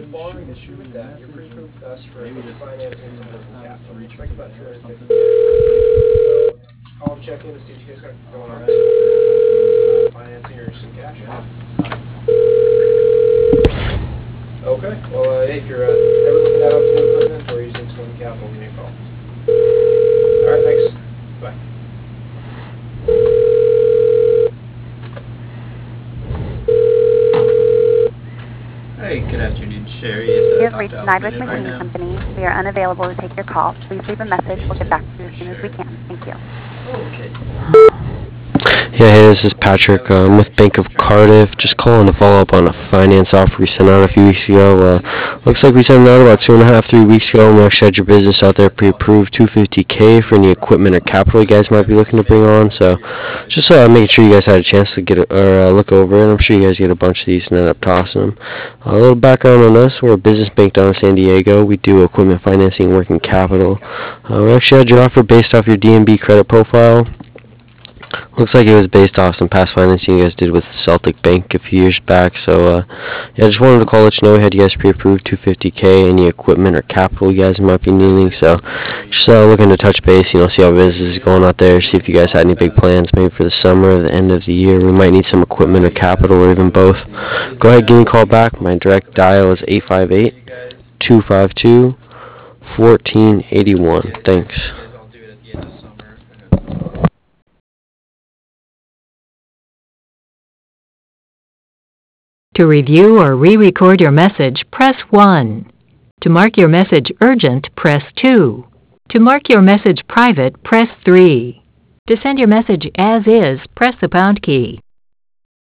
barring issue with that, you're pre-approved with us for financing some working capital. We expect about 250. So I'll check in to see what you guys got going on. Financing or some cash. Okay. Well, hey, if you're ever looking at new equipment or using some working capital, give me a call. All right. Thanks. Bye. Hey, good afternoon, Sherry. It's You have Dr. reached Alfred Nydwick right Machine now. Company. We are unavailable to take your call. Please leave a message. We'll get back to you as soon as we can. Thank you. Okay. Yeah, hey, this is Patrick. I'm with Bank of Cardiff. Just calling to follow up on a finance offer we sent out a few weeks ago. Looks like we sent it out about 2.5, 3 weeks ago, and we actually had your business out there pre-approved, $250K for any equipment or capital you guys might be looking to bring on. So just making sure you guys had a chance to get it, or look over it. I'm sure you guys get a bunch of these and end up tossing them. A little background on us: we're a business bank down in San Diego. We do equipment financing and working capital. We actually had your offer based off your DNB credit profile. Looks like it was based off some past financing you guys did with Celtic Bank a few years back. So, yeah, just wanted to call, let you know we had you guys pre-approved $250K, any equipment or capital you guys might be needing. So, just looking to touch base, see how business is going out there, see if you guys had any big plans maybe for the summer or the end of the year. We might need some equipment or capital or even both. Go ahead, give me a call back. My direct dial is 858-252-1481. Thanks. To review or re-record your message, press 1. To mark your message urgent, press 2. To mark your message private, press 3. To send your message as is, press the pound key.